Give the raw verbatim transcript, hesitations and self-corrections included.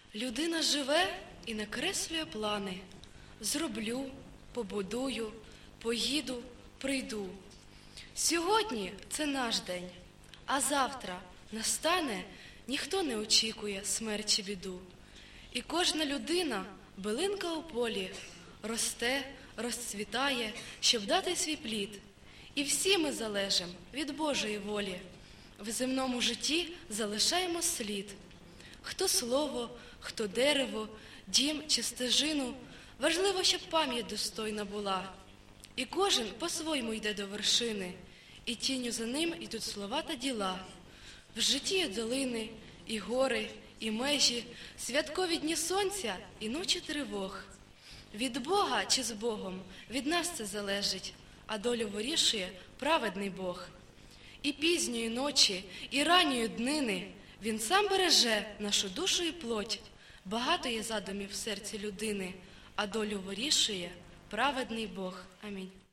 Людина живе і накреслює плани. Зроблю, побудую, поїду, прийду. Сьогодні це наш день, а завтра настане, ніхто не очікує смерть чи біду. І кожна людина, билинка у полі, росте, розцвітає, щоб дати свій плід. І всі ми залежимо від Божої волі. В земному житті залишаємо слід. Хто слово, хто дерево, дім чи стежину, важливо, щоб пам'ять достойна була. І кожен по-своєму йде до вершини, і тінню за ним йдуть слова та діла. В житті є долини, і гори, і межі, святкові дні сонця і ночі тривог. Від Бога чи з Богом від нас це залежить, а долю вирішує праведний Бог. І пізньої ночі, і ранньої днини Він сам береже нашу душу і плоть. Багато є задумів в серці людини, а долю вирішує праведний Бог. Амінь.